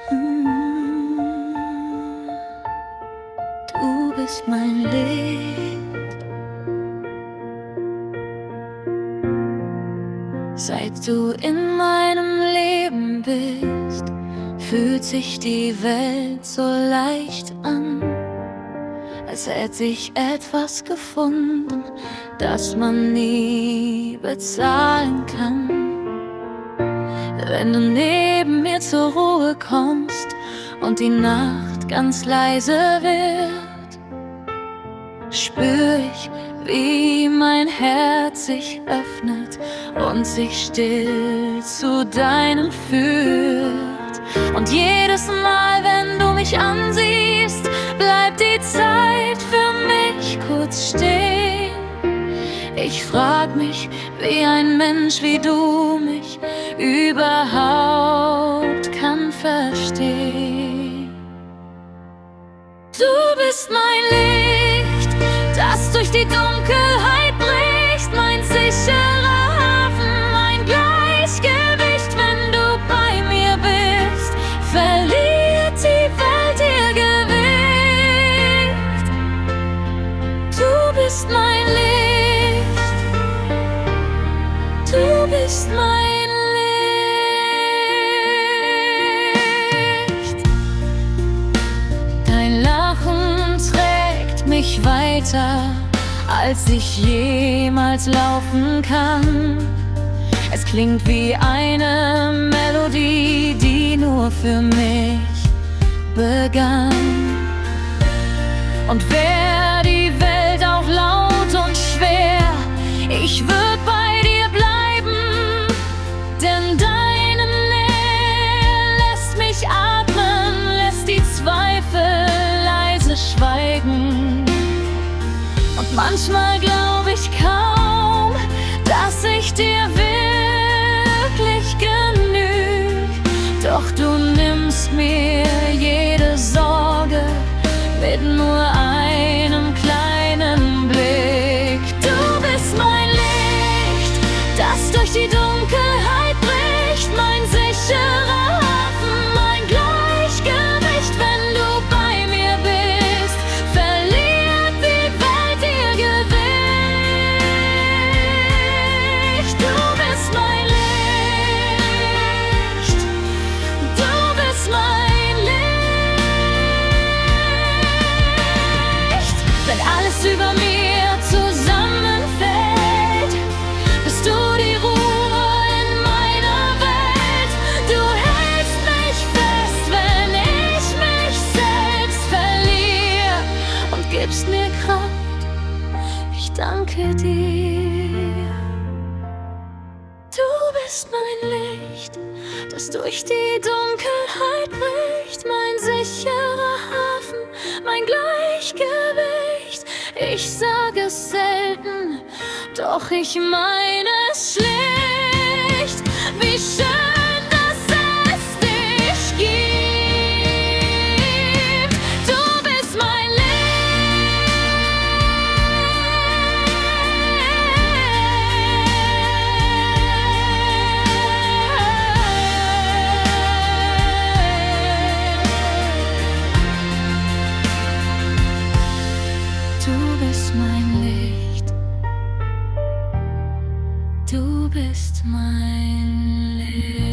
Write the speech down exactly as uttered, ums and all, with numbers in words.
Mm, Du bist mein Licht. Seit du in meinem Leben bist, fühlt sich die Welt so leicht an, als hätte ich etwas gefunden, das man nie bezahlen kann. Wenn du neben mir zur Ruhe kommst und die Nacht ganz leise wird, spür ich, wie mein Herz sich öffnet und sich still zu deinem führt. Und jedes Mal, wenn du mich ansiehst, bleibt die Zeit für mich kurz stehen. Ich frag mich, wie ein Mensch wie du mich überhaupt kann verstehen. Du bist mein Licht, das durch die Dunkelheit bricht, mein sicherer Hafen, mein Gleichgewicht. Wenn du bei mir bist, verliert die Welt ihr Gewicht. Du bist mein Licht, du bist mein Licht. Dein Lachen trägt mich weiter, als ich jemals laufen kann. Es klingt wie eine Melodie, die nur für mich begann. Und wär die Welt auch laut und schwer, ich würd bei dir bleiben, denn deine Nähe lässt mich atmen, lässt die Zweifel leise schweigen. Und manchmal glaub ich kaum, dass ich dir wirklich genüg. Doch du nimmst mir jede Sorge mit nur einem kleinen Blick. Du bist mein Licht, das durch die Dunkelheit bricht, mein sicherer Hafen, mein Gleichgewicht. Wenn du bei mir bist, verliert die Welt ihr Gewicht. Du bist mein Licht, du bist mein Licht. Wenn alles über mir zusammenfällt, bist du die Ruhe in meiner Welt. Du hältst mich fest, wenn ich mich selbst verliere, und gibst mir Kraft. Ich danke dir. Du bist mein Licht, das durch die Dunkelheit bricht, mein sicherer Hafen, mein Gleichgewicht. Ich sage es selten, doch ich meine es schlicht. Wie schön, dass es dich gibt. Du bist mein Licht. Du bist mein Licht. Du bist mein Licht.